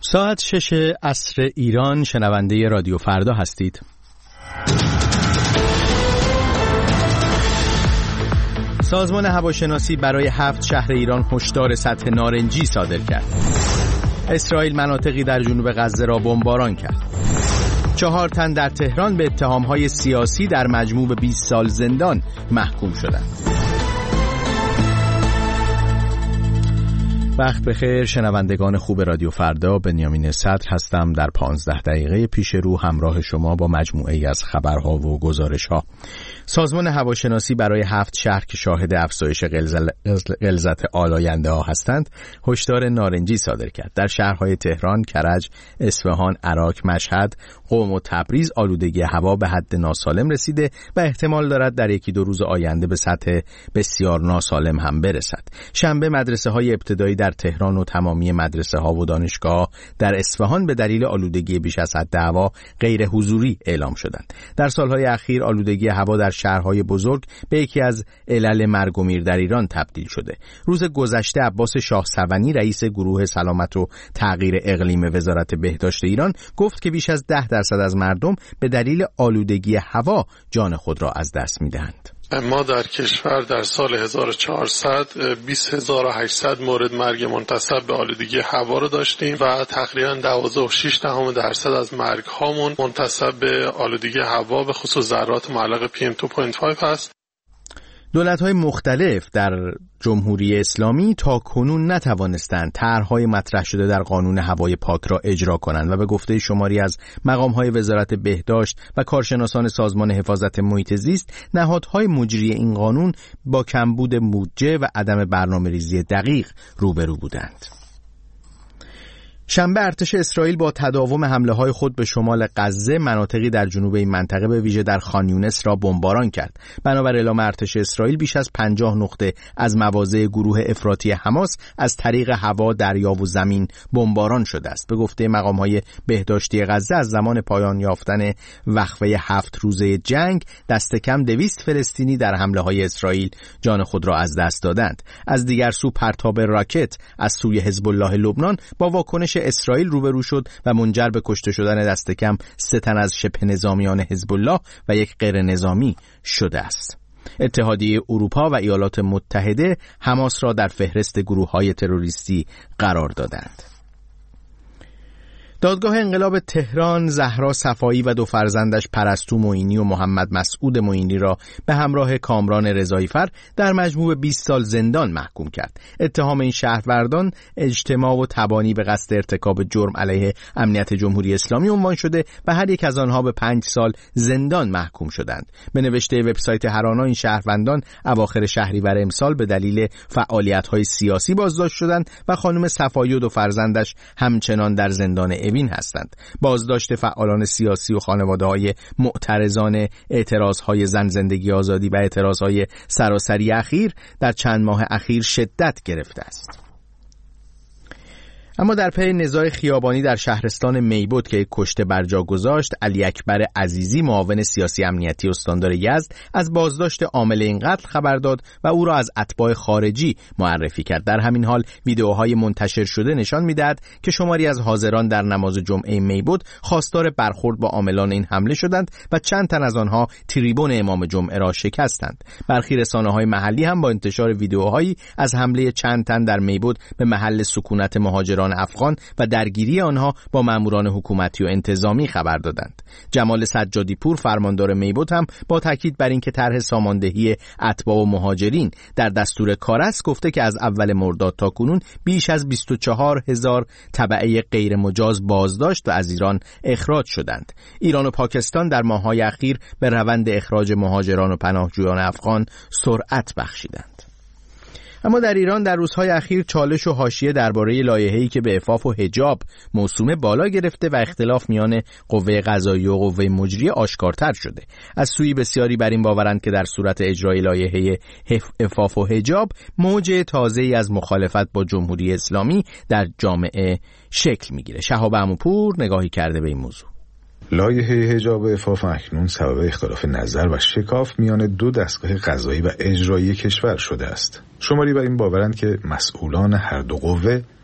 ساعت 6 عصر ایران، شنونده رادیو فردا هستید. سازمان هواشناسی برای 7 شهر ایران هشدار سطح نارنجی صادر کرد. اسرائیل مناطقی در جنوب غزه را بمباران کرد. 4 تن در تهران به اتهام‌های سیاسی در مجموع به 20 سال زندان محکوم شدند. وقت بخیر شنوندگان خوب رادیو فردا، بنیامین صدر هستم. در 15 دقیقه پیش رو همراه شما با مجموعه‌ای از خبرها و گزارش‌ها. سازمان هواشناسی برای 7 شهر که شاهد افزایش غلظت آلاینده‌ها هستند هشدار نارنجی صادر کرد. در شهرهای تهران، کرج، اصفهان، عراق، مشهد، قم و تبریز آلودگی هوا به حد ناسالم رسیده و احتمال دارد در 1-2 روز آینده به سطح بسیار ناسالم هم برسد. شنبه مدرسه‌های ابتدایی در تهران و تمامی مدرسه‌ها و دانشگاه در اصفهان به دلیل آلودگی بیش از حد هوا غیر حضوری اعلام شدند. در سالهای اخیر آلودگی هوا در شهرهای بزرگ به یکی از علل مرگ و میر در ایران تبدیل شده. روز گذشته عباس شاهسوانی رئیس گروه سلامت و تغییر اقلیم وزارت بهداشت ایران گفت که بیش از 10% از مردم به دلیل آلودگی هوا جان خود را از دست می‌دهند. ما در کشور در سال 1400 20800 مورد مرگ منتسب به آلودگی هوا رو داشتیم و تقریباً 12.6% از مرگ هامون منتسب به آلودگی هوا به خصوص ذرات معلق PM2.5 هست. دولت‌های مختلف در جمهوری اسلامی تا کنون نتوانستند طرح‌های مطرح شده در قانون هوای پاک را اجرا کنند و به گفته شماری از مقام‌های وزارت بهداشت و کارشناسان سازمان حفاظت محیط زیست، نهادهای مجری این قانون با کمبود بودجه و عدم برنامه‌ریزی دقیق روبرو بودند. شنبه ارتش اسرائیل با تداوم حمله‌های خود به شمال غزه مناطقی در جنوب این منطقه به ویژه در خان یونس را بمباران کرد. بنابر اعلام ارتش اسرائیل بیش از 50 نقطه از مواضع گروه افراطی حماس از طریق هوا، دریا و زمین بمباران شده است. به گفته مقام‌های بهداشتی غزه از زمان پایان یافتن وقفه 7 روزه جنگ دست کم 200 فلسطینی در حمله‌های اسرائیل جان خود را از دست دادند. از دیگر سو پرتاب راکت از سوی حزب الله لبنان با واکنش اسرائیل روبرو شد و منجر به کشته شدن دست کم 3 تن از شبه نظامیان حزب الله و 1 غیر نظامی شده است. اتحادیه اروپا و ایالات متحده حماس را در فهرست گروه‌های تروریستی قرار دادند. دادگاه انقلاب تهران زهرا صفایی و 2 فرزندش پرستو معینی و محمد مسعود معینی را به همراه کامران رضایی‌فر در مجموع 20 سال زندان محکوم کرد. اتهام این شهروندان اجتماع و تبانی به قصد ارتکاب جرم علیه امنیت جمهوری اسلامی عنوان شده و هر یک از آنها به 5 سال زندان محکوم شدند. به نوشته وبسایت هرانا این شهروندان اواخر شهریور امسال به دلیل فعالیت‌های سیاسی بازداشت شدند و خانم صفایی و 2 فرزندش همچنان در زندان اوین هستند. بازداشت فعالان سیاسی و خانواده‌های معترضان اعتراض‌های زن زندگی آزادی و اعتراض‌های سراسری اخیر در چند ماه اخیر شدت گرفته است. اما در پی نزاع خیابانی در شهرستان میبود که کشته بر جا گذاشت، علی اکبر عزیزی معاون سیاسی امنیتی استاندار یزد از بازداشت عامل این قتل خبر داد و او را از اتباع خارجی معرفی کرد. در همین حال ویدئوهای منتشر شده نشان می‌دهد که شماری از حاضران در نماز جمعه میبود خواستار برخورد با عاملان این حمله شدند و چند تن از آنها تریبون امام جمعه را شکستند. برخی رسانه‌های محلی هم با انتشار ویدئوهایی از حمله چند تن در میبود به محل سکونت مهاجران افغان و درگیری آنها با ماموران حکومتی و انتظامی خبر دادند. جمال سجادی پور فرماندار میبود هم با تاکید بر اینکه طرح ساماندهی اتباع و مهاجرین در دستور کار است گفته که از اول مرداد تا کنون بیش از 24,000 تبعه غیر مجاز بازداشت و از ایران اخراج شدند. ایران و پاکستان در ماه‌های اخیر به روند اخراج مهاجران و پناهجویان افغان سرعت بخشیدند. اما در ایران در روزهای اخیر چالش و حاشیه درباره لایحه‌ای که به عفاف و حجاب موسومه بالا گرفته و اختلاف میان قوه قضاییه و قوه مجریه آشکارتر شده. از سوی بسیاری بر این باورند که در صورت اجرای لایحه عفاف و حجاب موج تازه‌ای از مخالفت با جمهوری اسلامی در جامعه شکل میگیره. شهاب عموپور نگاهی کرده به این موضوع. لایحه حجاب عفاف اکنون سبب اختلاف نظر و شکاف میان 2 دستگاه قضایی و اجرایی کشور شده است. شماری بر این باورند که مسئولان هر 2 قوه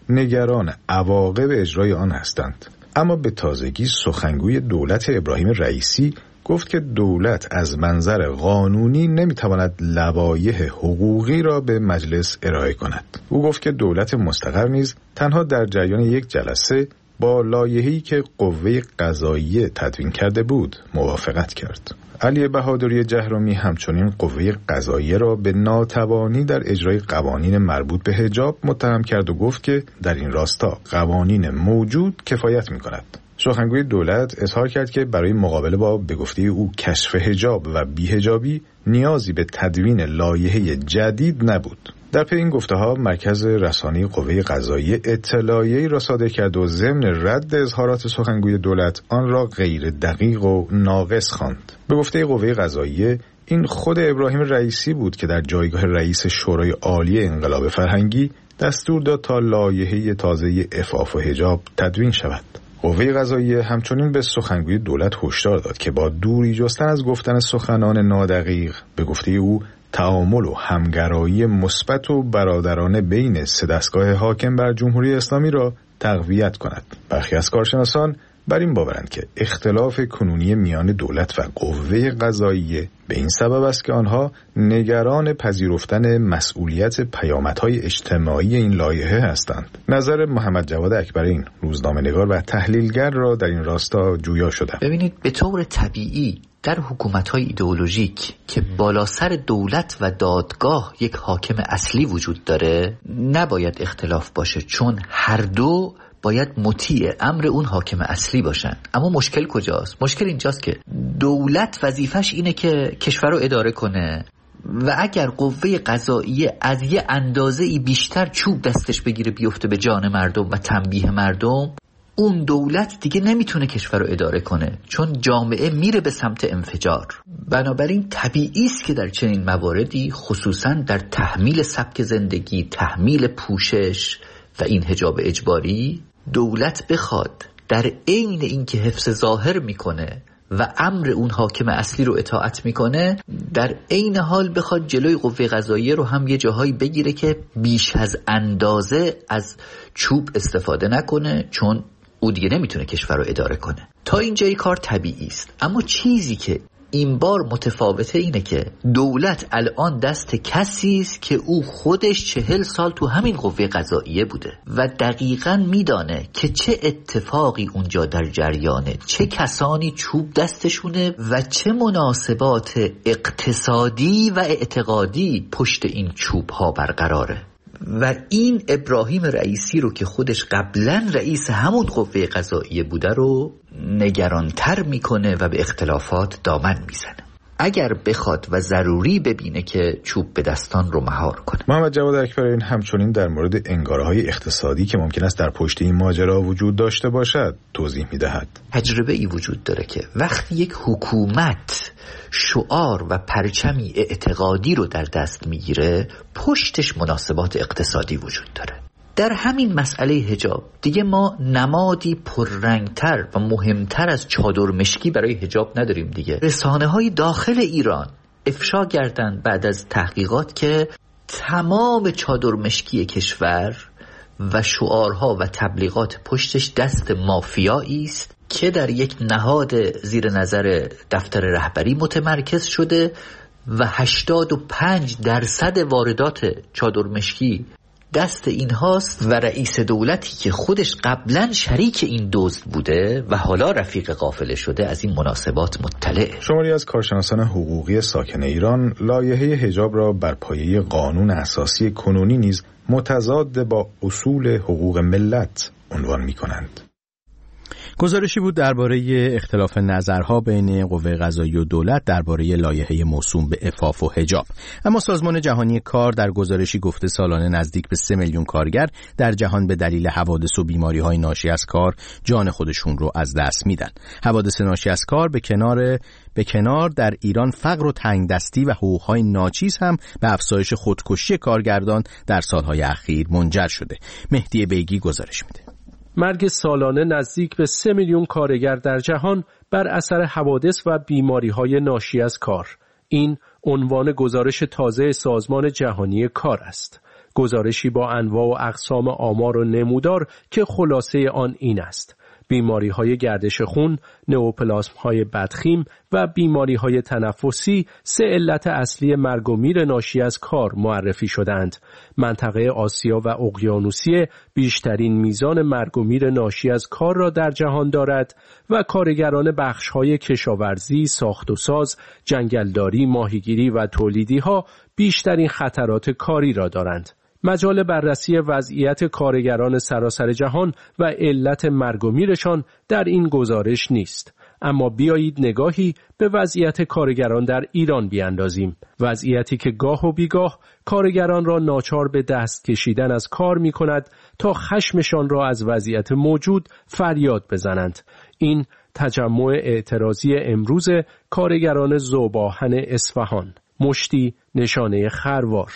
نگران عواقب اجرای آن هستند. اما به تازگی سخنگوی دولت ابراهیم رئیسی گفت که دولت از منظر قانونی نمیتواند لوایح حقوقی را به مجلس ارائه کند. او گفت که دولت مستقر نیز تنها در جریان یک جلسه با لایحه‌ای که قوه قضاییه تدوین کرده بود موافقت کرد. علی بهادری جهرمی همچنین قوه قضاییه را به ناتوانی در اجرای قوانین مربوط به حجاب متهم کرد و گفت که در این راستا قوانین موجود کفایت می‌کند. سخنگوی دولت اظهار کرد که برای مقابله با به گفته او کشف حجاب و بی‌حجابی نیازی به تدوین لایحه جدید نبود. در پی این گفته‌ها مرکز رسانه‌ای قوه قضاییه اطلاعیه‌ای را صادر کرد و ضمن رد اظهارات سخنگوی دولت آن را غیر دقیق و ناقص خواند. به گفته قوه قضاییه این خود ابراهیم رئیسی بود که در جایگاه رئیس شورای عالی انقلاب فرهنگی دستور داد تا لایحه تازه عفاف و حجاب تدوین شود. قوه قضاییه همچنین به سخنگوی دولت هشدار داد که با دوری جستن از گفتن سخنان نادقیق به گفته او تعامل و همگرایی مثبت و برادرانه بین سه دستگاه حاکم بر جمهوری اسلامی را تقویت کند. برخی از کارشناسان بر این باورند که اختلاف کنونی میان دولت و قوه قضاییه به این سبب است که آنها نگران پذیرفتن مسئولیت پیامدهای اجتماعی این لایحه هستند. نظر محمد جواد اکبرین روزنامه‌نگار و تحلیلگر را در این راستا جویا شدم. ببینید، به طور طبیعی در حکومت‌های ایدئولوژیک که بالا سر دولت و دادگاه یک حاکم اصلی وجود داره نباید اختلاف باشه، چون هر دو باید مطیع امر اون حاکم اصلی باشن. اما مشکل کجاست؟ مشکل اینجاست که دولت وظیفش اینه که کشور رو اداره کنه و اگر قوه قضاییه از یه اندازه‌ای بیشتر چوب دستش بگیره بیفته به جان مردم و تنبیه مردم، اون دولت دیگه نمیتونه کشور رو اداره کنه، چون جامعه میره به سمت انفجار. بنابراین طبیعی است که در چنین مواردی، خصوصا در تحمیل سبک زندگی، تحمیل پوشش و این حجاب اجباری، دولت بخواد در عین اینکه حفظ ظاهر میکنه و امر اون حاکم اصلی رو اطاعت میکنه، در عین حال بخواد جلوی قوه قضاییه رو هم یه جاهایی بگیره که بیش از اندازه از چوب استفاده نکنه، چون او دیگه نمیتونه کشور رو اداره کنه. تا اینجای کار طبیعی است. اما چیزی که این بار متفاوته اینه که دولت الان دست کسی است که او خودش 40 سال تو همین قوه قضاییه بوده و دقیقاً میدانه که چه اتفاقی اونجا در جریانه، چه کسانی چوب دستشونه و چه مناسبات اقتصادی و اعتقادی پشت این چوب ها برقراره. و این ابراهیم رئیسی رو که خودش قبلا رئیس همون قوه قضاییه بوده رو نگرانتر میکنه و به اختلافات دامن میزنه، اگر بخواد و ضروری ببینه که چوب به دستان رو مهار کنه. محمد جواد اکبرین همچنین در مورد انگاره‌های اقتصادی که ممکن است در پشت این ماجرا وجود داشته باشد توضیح میدهد. تجربه ای وجود داره که وقتی یک حکومت شعار و پرچمی اعتقادی رو در دست میگیره، پشتش مناسبات اقتصادی وجود داره. در همین مسئله حجاب دیگه ما نمادی پررنگتر و مهمتر از چادر مشکی برای حجاب نداریم دیگه. رسانه‌های داخل ایران افشا کردند بعد از تحقیقات که تمام چادر مشکی کشور و شعارها و تبلیغات پشتش دست مافیایی است که در یک نهاد زیر نظر دفتر رهبری متمرکز شده و 85% واردات چادر مشکی دست این هاست و رئیس دولتی که خودش قبلا شریک این دزد بوده و حالا رفیق قافله شده از این مناسبات مطلع. شماری از کارشناسان حقوقی ساکن ایران لایحه حجاب را بر پایه قانون اساسی کنونی نیز متضاد با اصول حقوق ملت عنوان می‌کنند. گزارشی بود درباره اختلاف نظرها بین قوه قضاییه و دولت درباره لایحه موسوم به عفاف و حجاب. اما سازمان جهانی کار در گزارشی گفته سالانه نزدیک به 3 میلیون کارگر در جهان به دلیل حوادث و بیماری‌های ناشی از کار جان خودشون رو از دست میدن. حوادث ناشی از کار به کنار در ایران فقر و تنگدستی و حقوق‌های ناچیز هم به افزایش خودکشی کارگردان در سالهای اخیر منجر شده. مهدی بیگی گزارش میده. مرگ سالانه نزدیک به 3 میلیون کارگر در جهان بر اثر حوادث و بیماری‌های ناشی از کار. این عنوان گزارش تازه سازمان جهانی کار است. گزارشی با انواع و اقسام آمار و نمودار که خلاصه آن این است: بیماری‌های گردش خون، نئوپلاسم‌های بدخیم و بیماری‌های تنفسی 3 علت اصلی مرگ و میر ناشی از کار معرفی شدند. منطقه آسیا و اقیانوسیه بیشترین میزان مرگ و میر ناشی از کار را در جهان دارد و کارگران بخش‌های کشاورزی، ساخت و ساز، جنگلداری، ماهیگیری و تولیدی‌ها بیشترین خطرات کاری را دارند. مجال بررسی وضعیت کارگران سراسر جهان و علت مرگ و میرشان در این گزارش نیست. اما بیایید نگاهی به وضعیت کارگران در ایران بیاندازیم. وضعیتی که گاه و بیگاه کارگران را ناچار به دست کشیدن از کار می کند تا خشمشان را از وضعیت موجود فریاد بزنند. این تجمع اعتراضی امروز کارگران ذوب‌آهن اصفهان، مشتی نشانه خروار.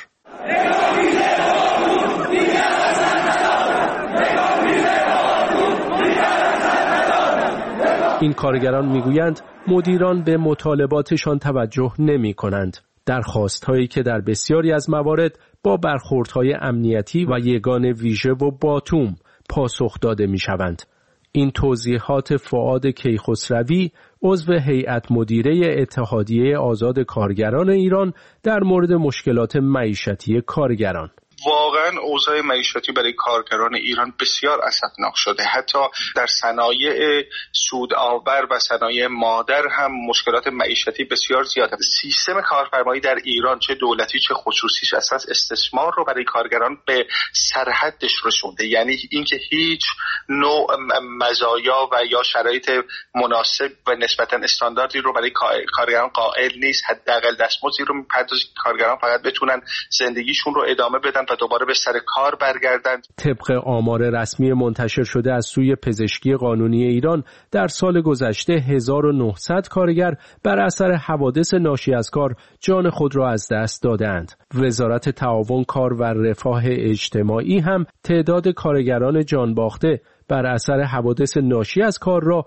این کارگران میگویند مدیران به مطالباتشان توجه نمی کنند. درخواست‌هایی که در بسیاری از موارد با برخوردهای امنیتی و یگان ویژه و باتوم پاسخ داده می‌شوند. این توضیحات فؤاد کیخسروی، عضو هیئت مدیره اتحادیه آزاد کارگران ایران در مورد مشکلات معیشتی کارگران. واقعا اوضاع معیشتی برای کارگران ایران بسیار اسفناک شده. حتی در صنایع سودآور و صنایع مادر هم مشکلات معیشتی بسیار زیاده. سیستم کارفرمایی در ایران چه دولتی چه خصوصیش اساس استثمار رو برای کارگران به سرحدش رسونده. یعنی اینکه هیچ نوع مزایا و یا شرایط مناسب و نسبتا استانداردی رو برای کارگران قائل نیست. حداقل دستمزدی رو می‌پردازه که کارگران فقط بتونن زندگیشون رو ادامه بدن و دوباره به سر کار برگردند. طبق آمار رسمی منتشر شده از سوی پزشکی قانونی ایران، در سال گذشته 1900 کارگر بر اثر حوادث ناشی از کار جان خود را از دست دادند. وزارت تعاون کار و رفاه اجتماعی هم تعداد کارگران جان باخته بر اثر حوادث ناشی از کار را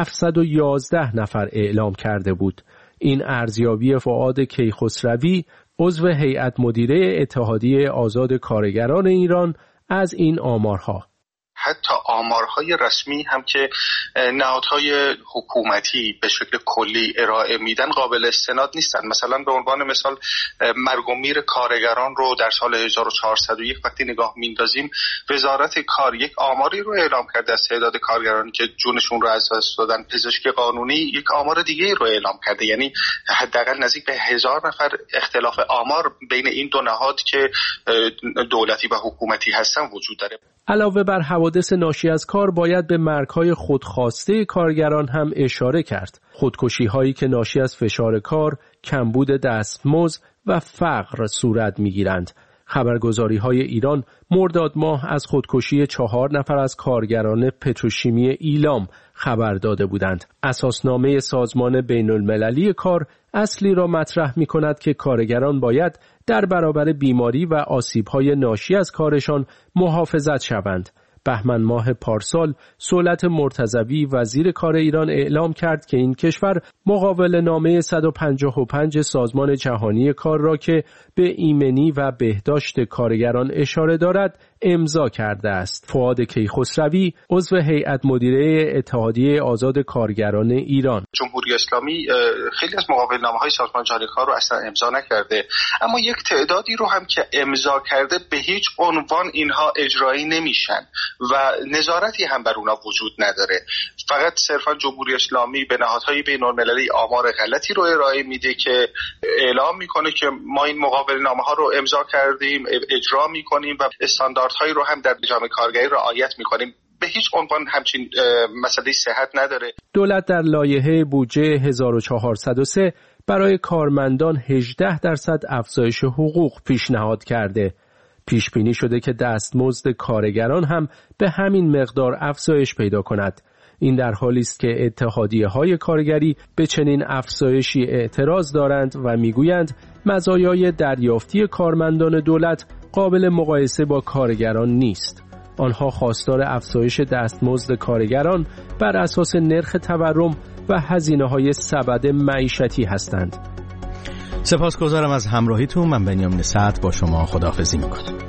711 نفر اعلام کرده بود. این ارزیابی فؤاد کیخسروی، عضو هیئت مدیره اتحادیه آزاد کارگران ایران، از این آمارها. حتی آمارهای رسمی هم که نهادهای حکومتی به شکل کلی ارائه میدن قابل استناد نیستن. مثلا به عنوان مثال مرگ و میر کارگران رو در سال 1401 وقتی نگاه میندازیم، وزارت کار یک آماری رو اعلام کرده از تعداد کارگرانی که جونشون رو از دست دادن. پزشکی قانونی یک آمار دیگه رو اعلام کرده. یعنی حداقل نزدیک به 1000 نفر اختلاف آمار بین این دو نهاد که دولتی و حکومتی هستن وجود داره. علاوه بر حوادث ناشی از کار باید به مرگ‌های خودخواسته کارگران هم اشاره کرد. خودکشی‌هایی که ناشی از فشار کار، کمبود دستمزد و فقر صورت می‌گیرند. خبرگزاری‌های ایران مرداد ماه از خودکشی 4 نفر از کارگران پتروشیمی ایلام خبر داده بودند. اساسنامه سازمان بین‌المللی کار اصلی را مطرح می‌کند که کارگران باید در برابر بیماری و آسیب‌های ناشی از کارشان محافظت شوند. بهمن ماه پارسال صولت مرتضوی وزیر کار ایران اعلام کرد که این کشور مقابل نامه 155 سازمان جهانی کار را که به ایمنی و بهداشت کارگران اشاره دارد امضا کرده است. فؤاد کیخسروی، عضو هیئت مدیره اتحادیه آزاد کارگران ایران: جمهوری اسلامی خیلی از مقابلنامه‌های سازمان جهانی کار رو اصلا امضا نکرده، اما یک تعدادی رو هم که امضا کرده به هیچ عنوان اینها اجرایی نمیشن و نظارتی هم بر اونها وجود نداره. فقط صرفا جمهوری اسلامی به نهادهای بین‌المللی آمار غلطی رو ارائه میده که اعلام میکنه که ما این مقابلنامه‌ها رو امضا کردیم، اجرا میکنیم و استانداردهایی رو هم در جامعه کارگری رعایت میکنیم. به هیچ عنوان همچین مسئله صحت نداره. دولت در لایحه بودجه 1403 برای کارمندان 18% افزایش حقوق پیشنهاد کرده. پیش بینی شده که دستمزد کارگران هم به همین مقدار افزایش پیدا کند. این در حالی است که اتحادیه‌های کارگری به چنین افزایشی اعتراض دارند و میگویند مزایای دریافتی کارمندان دولت قابل مقایسه با کارگران نیست. آنها خواستار افزایش دستمزد کارگران بر اساس نرخ تورم و هزینه‌های سبد معیشتی هستند. سپاسگزارم از همراهیتون. من بنیامین سعد با شما خداحافظی می‌کنم.